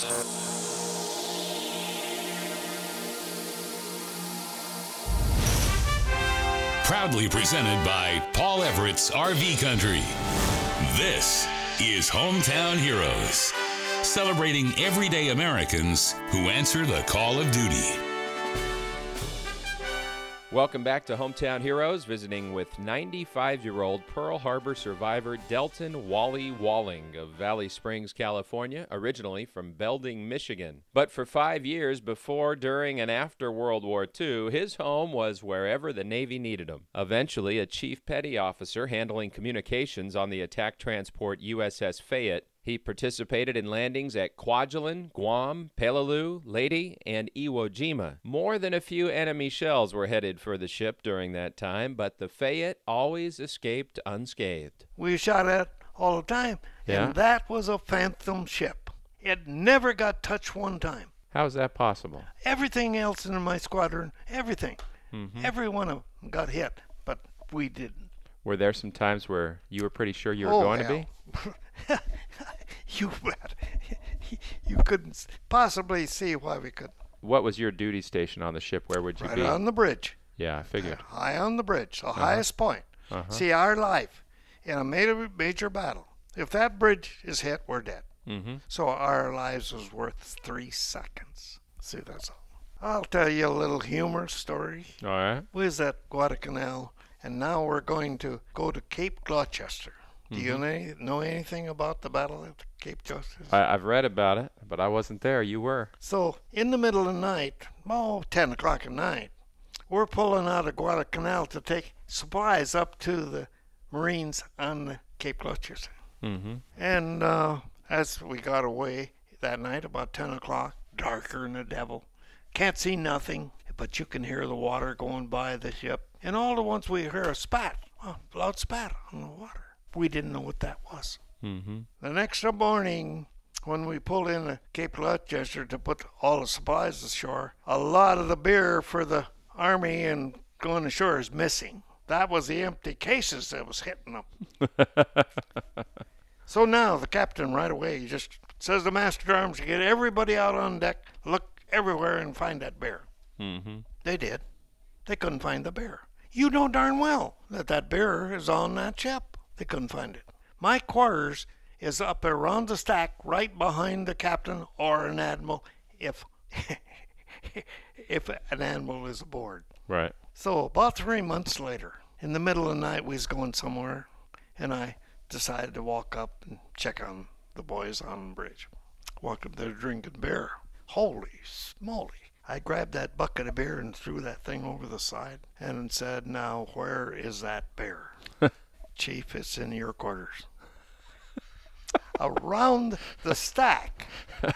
Proudly presented by Paul Everett's RV Country. This is Hometown Heroes, celebrating everyday Americans who answer the call of duty. Welcome back to Hometown Heroes, visiting with 95-year-old Pearl Harbor survivor Delton Wally Walling of Valley Springs, California, originally from Belding, Michigan. But for 5 years before, during, and after World War II, his home was wherever the Navy needed him. Eventually, a chief petty officer handling communications on the attack transport USS Fayette, he participated in landings at Kwajalein, Guam, Peleliu, Leyte, and Iwo Jima. More than a few enemy shells were headed for the ship during that time, but the Fayette always escaped unscathed. We shot at all the time, and that was a Phantom ship. It never got touched one time. How is that possible? Everything else in my squadron, everything, every one of them got hit, but we didn't. Were there some times where you were pretty sure you were going to be? You bet. You couldn't possibly see why we couldn't. What was your duty station on the ship? Where would you be? Right on the bridge. Yeah, I figured. High on the bridge, the highest point. See, our life in a major battle, if that bridge is hit, we're dead. So our lives was worth 3 seconds. See, that's all. I'll tell you a little humor story. All right. We was at Guadalcanal, and now we're going to go to Cape Gloucester. Do you know anything about the battle at Cape Gloucester? I've read about it, but I wasn't there. You were. So in the middle of the night, 10 o'clock at night, we're pulling out of Guadalcanal to take supplies up to the Marines on the Cape Gloucester. And as we got away that night, about 10 o'clock, darker than the devil, can't see nothing, but you can hear the water going by the ship. And all at once we hear a spat, a loud spat on the water. We didn't know what that was. The next morning, when we pulled in the Cape Gloucester to put all the supplies ashore, a lot of the beer for the Army and going ashore is missing. That was the empty cases that was hitting them. So now the captain right away, he just says to Master at Arms to get everybody out on deck, look everywhere and find that bear. They did. They couldn't find the bear. You know darn well that that bear is on that ship. They couldn't find it. My quarters is up around the stack right behind the captain or an admiral if an admiral is aboard. Right. So about 3 months later, in the middle of the night, we was going somewhere, and I decided to walk up and check on the boys on the bridge. Walked up there drinking beer. Holy smoly. I grabbed that bucket of beer and threw that thing over the side and said, now, where is that bear? Chief, it's in your quarters. Around the stack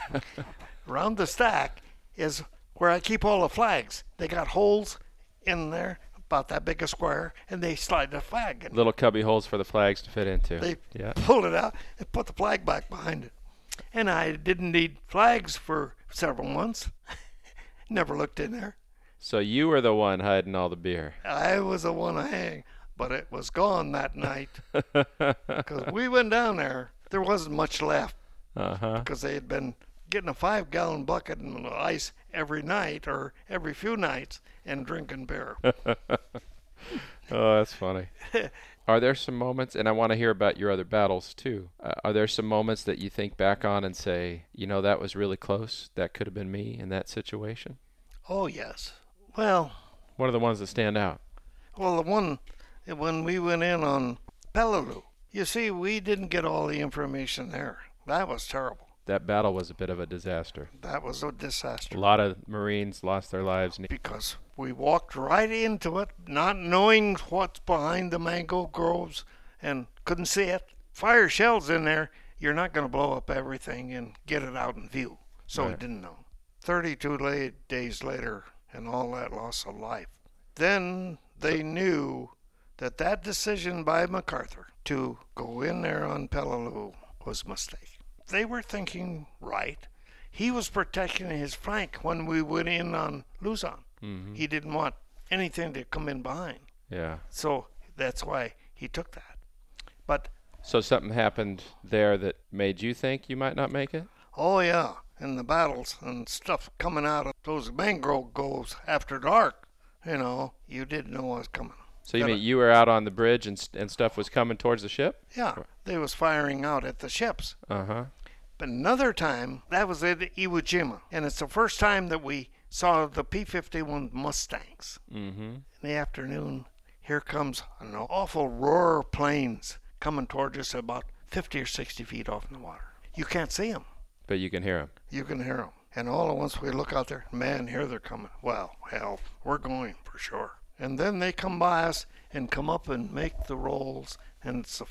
is where I keep all the flags. They got holes in there, about that big a square, and they slide the flag in. Little cubby holes for the flags to fit into. They pulled it out and put the flag back behind it. And I didn't need flags for several months. Never looked in there. So you were the one hiding all the beer. I was the one hanging, but it was gone that night. Because we went down there, there wasn't much left. Because they had been getting a 5-gallon bucket of ice every night or every few nights and drinking beer. Oh, that's funny. Are there some moments, and I want to hear about your other battles too, are there some moments that you think back on and say, you know, that was really close, that could have been me in that situation? Oh, yes. Well, what are the ones that stand out? Well, the one, when we went in on Peleliu, you see, we didn't get all the information there. That was terrible. That battle was a bit of a disaster. That was a disaster. A lot of Marines lost their lives. Because we walked right into it, not knowing what's behind the mango groves, and couldn't see it. Fire shells in there, you're not going to blow up everything and get it out in view. So we didn't know. 32 days later, and all that loss of life. Then they knew that that decision by MacArthur to go in there on Peleliu was a mistake. They were thinking right. He was protecting his flank when we went in on Luzon. He didn't want anything to come in behind. Yeah. So that's why he took that. But so something happened there that made you think you might not make it? Oh, yeah. and the battles and stuff coming out of those mangrove groves after dark, you didn't know what was coming. So you mean you were out on the bridge and stuff was coming towards the ship? Yeah, they was firing out at the ships. Uh-huh. But another time, that was at Iwo Jima, and it's the first time that we saw the P-51 Mustangs. Mm-hmm. In the afternoon, here comes an awful roar of planes coming towards us about 50 or 60 feet off in the water. You can't see them. But you can hear them. You can hear them. And all at once we look out there, man, here they're coming. Well, hell, we're going for sure. And then they come by us and come up and make the rolls, and it's the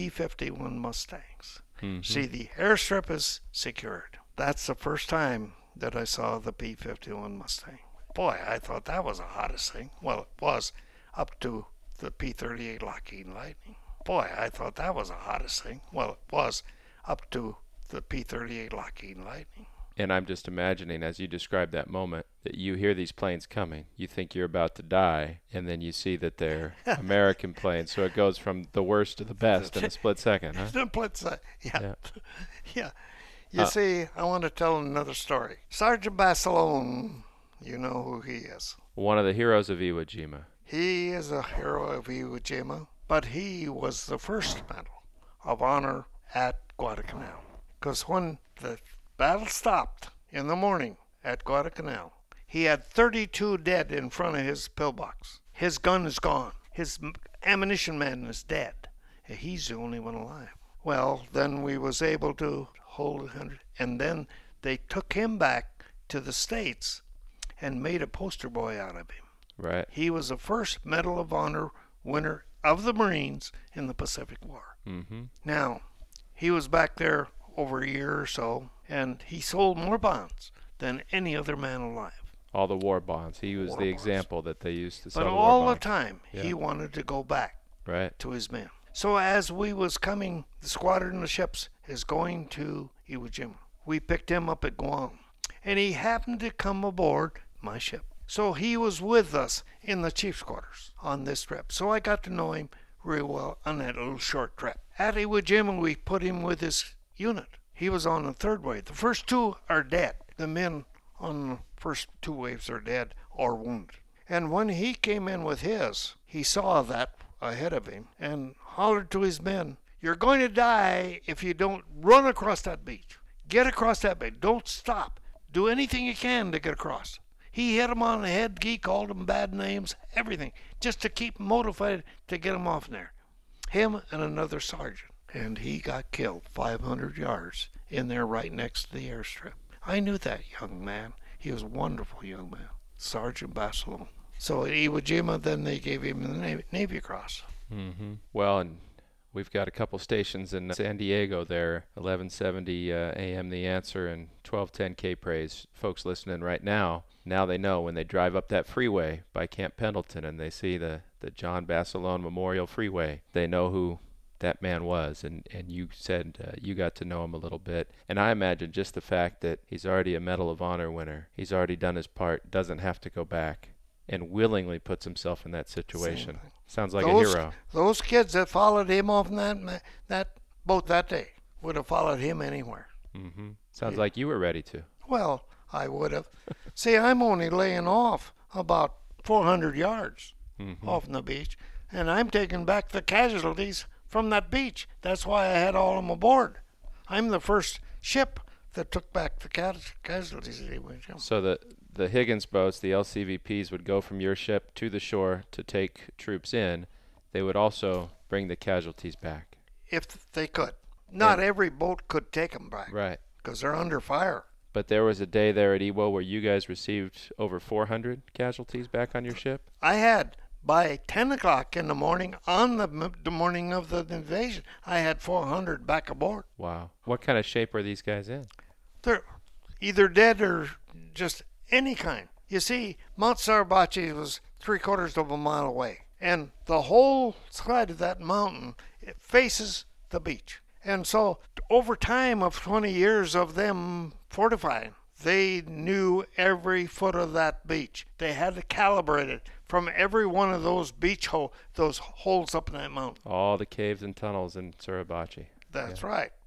P-51 Mustangs. Mm-hmm. See, the airstrip is secured. That's the first time that I saw the P-51 Mustang. Boy, I thought that was the hottest thing. Well, it was up to the P-38 Lockheed Lightning. Boy, I thought that was the hottest thing. Well, it was up to the P-38 Lockheed Lightning. And I'm just imagining, as you describe that moment, that you hear these planes coming. You think you're about to die, and then you see that they're American planes. So it goes from the worst to the best in a split second, huh? Split second, yeah. Yeah. You see, I want to tell another story. Sergeant Basilone, you know who he is. One of the heroes of Iwo Jima. He is a hero of Iwo Jima, but he was the first Medal of Honor at Guadalcanal. Because when the battle stopped in the morning at Guadalcanal, he had 32 dead in front of his pillbox. His gun is gone. His ammunition man is dead. He's the only one alive. Well, then we was able to hold 100, and then they took him back to the States and made a poster boy out of him. Right. He was the first Medal of Honor winner of the Marines in the Pacific War. Mm-hmm. Now, he was back there over a year or so, and he sold more bonds than any other man alive. All the war bonds. He was War the bonds. example that they used to sell But the war all the bonds. time, Yeah. he wanted to go back Right. to his men. So as we was coming, the squadron of ships is going to Iwo Jima. We picked him up at Guam, and he happened to come aboard my ship. So he was with us in the chief's quarters on this trip. So I got to know him real well on that little short trip. At Iwo Jima, we put him with his unit. He was on the third wave. The first two are dead. The men on the first two waves are dead or wounded. And when he came in with his, he saw that ahead of him and hollered to his men, "You're going to die if you don't run across that beach. Get across that beach. Don't stop. Do anything you can to get across." He hit him on the head. He called him bad names, everything, just to keep him motivated to get him off there. Him and another sergeant. And he got killed 500 yards in there right next to the airstrip. I knew that young man. He was a wonderful young man, Sergeant Basilone. So at Iwo Jima, then they gave him the Navy Cross. Mm-hmm. Well, and we've got a couple stations in San Diego there, 1170 AM The Answer and 1210 K-Praise. Folks listening right now they know when they drive up that freeway by Camp Pendleton and they see the John Basilone Memorial Freeway, they know who that man was, and you said you got to know him a little bit. And I imagine just the fact that he's already a Medal of Honor winner, he's already done his part, doesn't have to go back, and willingly puts himself in that situation. Sounds like a hero. Those kids that followed him off that boat that day would have followed him anywhere. Mm-hmm. Sounds like you were ready to. Well, I would have. See, I'm only laying off about 400 yards off the beach, and I'm taking back the casualties from that beach. That's why I had all of them aboard. I'm the first ship that took back the casualties. So the Higgins boats, the LCVPs, would go from your ship to the shore to take troops in. They would also bring the casualties back. If they could. Not every boat could take them back. Right. Because they're under fire. But there was a day there at Iwo where you guys received over 400 casualties back on your ship? I had. By 10 o'clock in the morning, on the morning of the invasion, I had 400 back aboard. Wow. What kind of shape are these guys in? They're either dead or just any kind. You see, Mount Suribachi was 3/4 of a mile away. And the whole side of that mountain, it faces the beach. And so, over time of 20 years of them fortifying, they knew every foot of that beach. They had to calibrate it from every one of those those holes up in that mountain. All the caves and tunnels in Suribachi. That's right.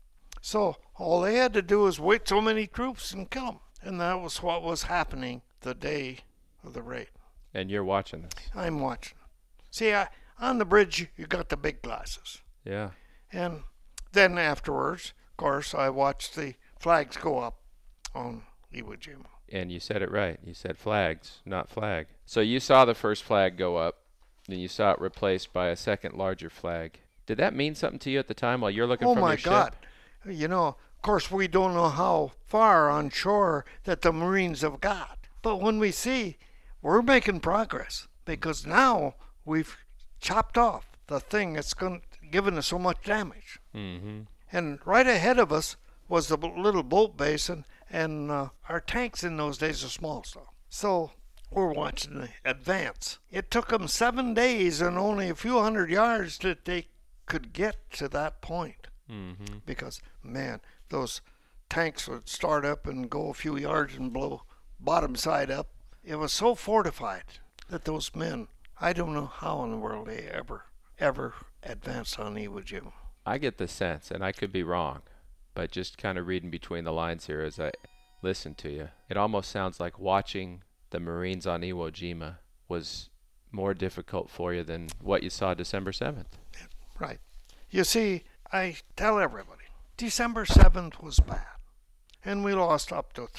So all they had to do was wait so many troops and kill them. And that was what was happening the day of the raid. And you're watching this. I'm watching. See, on the bridge, you got the big glasses. Yeah. And then afterwards, of course, I watched the flags go up on Iwo Jima. And you said it right. You said flags, not flag. So you saw the first flag go up, then you saw it replaced by a second larger flag. Did that mean something to you at the time while you're looking Oh from my your God. ship? You know, of course, we don't know how far on shore that the Marines have got. But when we see, we're making progress because now we've chopped off the thing that's given us so much damage. Mm-hmm. And right ahead of us was the little boat basin, and our tanks in those days are small stuff. So we're watching the advance. It took them 7 days and only a few hundred yards that they could get to that point. Mm-hmm. Because, man, those tanks would start up and go a few yards and blow bottom side up. It was so fortified that those men, I don't know how in the world they ever advanced on Iwo Jima. I get the sense, and I could be wrong, but just kind of reading between the lines here as I listen to you, it almost sounds like watching the Marines on Iwo Jima was more difficult for you than what you saw December 7th. Right. You see, I tell everybody, December 7th was bad, and we lost up to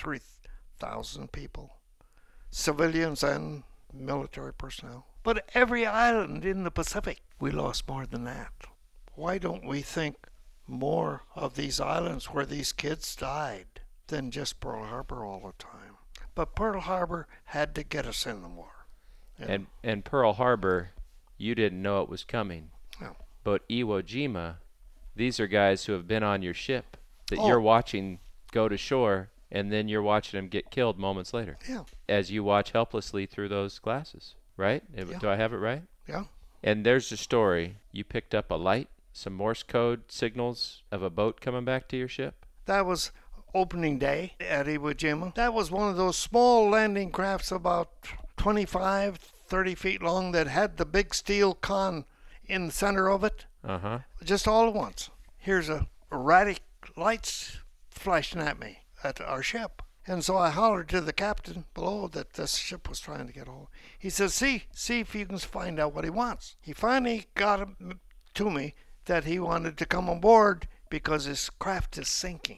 3,000 people, civilians and military personnel. But every island in the Pacific, we lost more than that. Why don't we think more of these islands where these kids died than just Pearl Harbor all the time? But Pearl Harbor had to get us in the war. And Pearl Harbor, you didn't know it was coming. No. But Iwo Jima, these are guys who have been on your ship that you're watching go to shore, and then you're watching them get killed moments later. Yeah. As you watch helplessly through those glasses, right? Yeah. Do I have it right? Yeah. And there's a story. You picked up a light, some Morse code signals of a boat coming back to your ship? That was opening day at Iwo Jima. That was one of those small landing crafts about 25, 30 feet long that had the big steel con in the center of it. Uh-huh. Just all at once. Here's a erratic lights flashing at me at our ship. And so I hollered to the captain below that this ship was trying to get hold. He says, see if you can find out what he wants. He finally got it to me that he wanted to come aboard because his craft is sinking.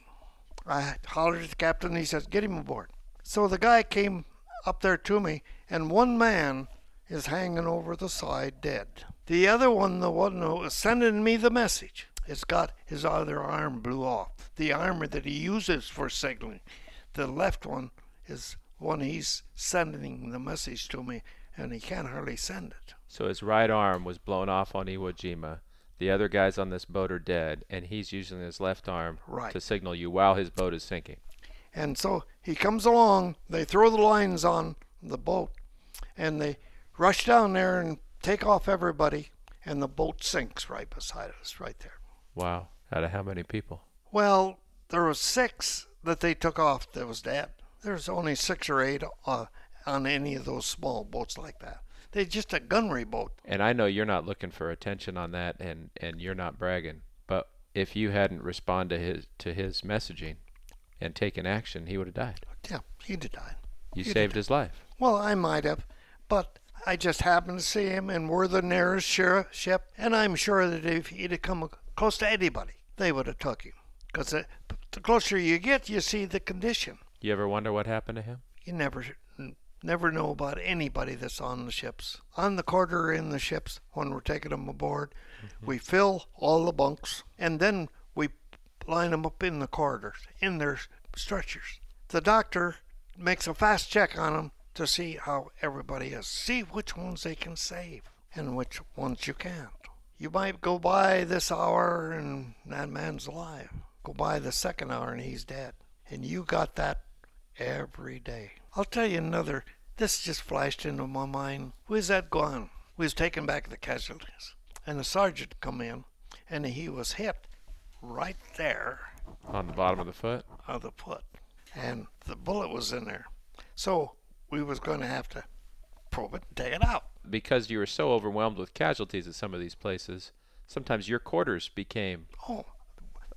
I hollered at the captain and he says, get him aboard. So the guy came up there to me, and one man is hanging over the side dead. The other one, the one who was sending me the message, has got his other arm blew off. The arm that he uses for signaling. The left one is one he's sending the message to me, and he can't hardly send it. So his right arm was blown off on Iwo Jima. The other guys on this boat are dead, and he's using his left arm to signal you while his boat is sinking. And so he comes along, they throw the lines on the boat, and they rush down there and take off everybody, and the boat sinks right beside us, right there. Wow. Out of how many people? Well, there was 6 that they took off that was dead. There's only 6 or 8 on any of those small boats like that. They're just a gunnery boat. And I know you're not looking for attention on that, and you're not bragging. But if you hadn't responded to his messaging and taken action, he would have died. Yeah, he'd have died. You saved his life. Well, I might have, but I just happened to see him, and we're the nearest ship, and I'm sure that if he'd have come close to anybody, they would have took him. Because the closer you get, you see the condition. You ever wonder what happened to him? You never know about anybody that's on the ships. On the quarter in the ships, when we're taking them aboard, we fill all the bunks, and then we line them up in the corridors, in their stretchers. The doctor makes a fast check on them to see how everybody is, see which ones they can save and which ones you can't. You might go by this hour and that man's alive. Go by the second hour and he's dead. And you got that every day. I'll tell you another. This just flashed into my mind. We was at Guam. We was taking back the casualties. And the sergeant come in, and he was hit right there. On the bottom of the foot? Of the foot. And the bullet was in there. So we was going to have to probe it and take it out. Because you were so overwhelmed with casualties at some of these places, sometimes your quarters became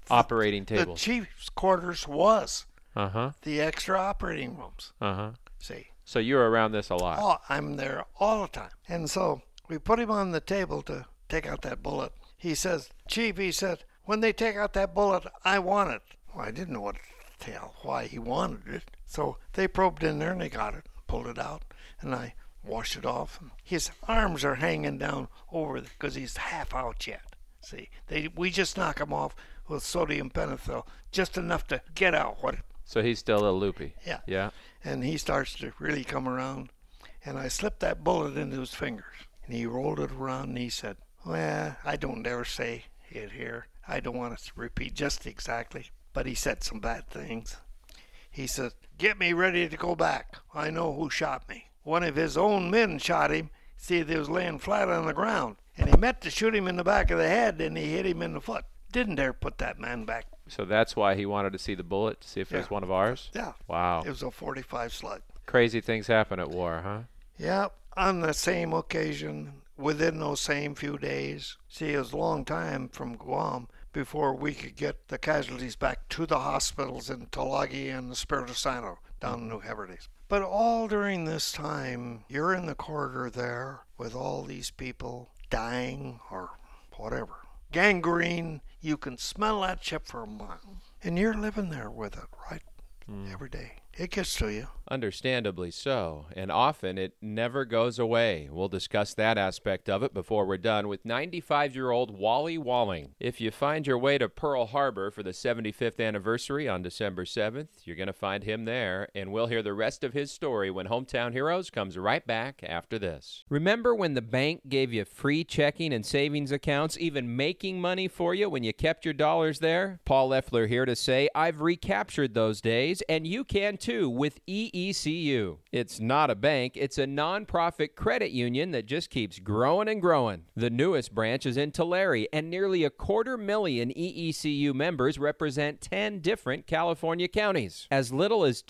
operating The tables. chief's quarters was Uh-huh. the extra operating rooms. Uh-huh. See, So you're around this a lot. oh, I'm there all the time. And so we put him on the table to take out that bullet. He says, Chief, he said, when they take out that bullet, I want it. Well, I didn't know what to tell, why he wanted it. So they probed in there and they got it, pulled it out, and I washed it off. His arms are hanging down over because he's half out yet. See, we just knock him off with sodium pentothal, just enough to get out what. So he's still a little loopy. Yeah. Yeah. And he starts to really come around. And I slipped that bullet into his fingers. And he rolled it around and he said, well, I don't dare say it here. I don't want to repeat just exactly. But he said some bad things. He said, get me ready to go back. I know who shot me. One of his own men shot him. See, he was laying flat on the ground. And he meant to shoot him in the back of the head and he hit him in the foot. Didn't dare put that man back. So that's why he wanted to see the bullet, to see if it was one of ours? Yeah. Wow. It was a 45 slug. Crazy things happen at war, huh? Yeah, on the same occasion, within those same few days. See, it was a long time from Guam before we could get the casualties back to the hospitals in Tulagi and the Espiritu Santo down in New Hebrides. But all during this time, you're in the corridor there with all these people dying or whatever. Gangrene, you can smell that ship for a mile. And you're living there with it, right? Every day. It gets to you. Understandably so, and often it never goes away. We'll discuss that aspect of it before we're done with 95-year-old Wally Walling. If you find your way to Pearl Harbor for the 75th anniversary on December 7th, you're going to find him there, and we'll hear the rest of his story when Hometown Heroes comes right back after this. Remember when the bank gave you free checking and savings accounts, even making money for you when you kept your dollars there? Paul Leffler here to say I've recaptured those days, and you can too with EECU. It's not a bank, it's a nonprofit credit union that just keeps growing and growing. The newest branch is in Tulare, and nearly 250,000 EECU members represent 10 different California counties. As little as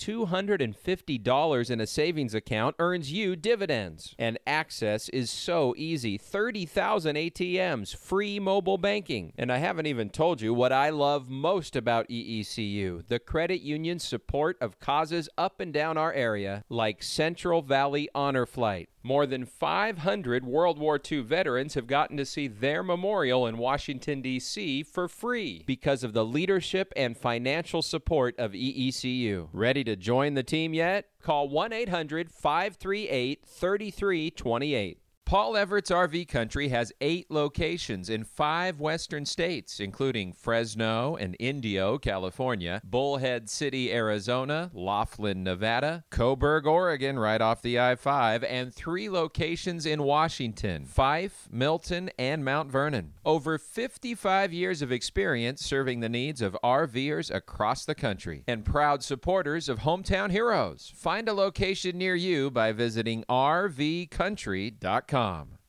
$250 in a savings account earns you dividends. And access is so easy. 30,000 ATMs, free mobile banking. And I haven't even told you what I love most about EECU, the credit union's support of causes up and down our area, like Central Valley Honor Flight. More than 500 World War II veterans have gotten to see their memorial in Washington, D.C. for free because of the leadership and financial support of EECU. Ready to join the team yet? Call 1-800-538-3328. Paul Everett's RV Country has 8 locations in 5 western states, including Fresno and Indio, California, Bullhead City, Arizona, Laughlin, Nevada, Coburg, Oregon, right off the I-5, and 3 locations in Washington, Fife, Milton, and Mount Vernon. Over 55 years of experience serving the needs of RVers across the country, and proud supporters of Hometown Heroes. Find a location near you by visiting rvcountry.com.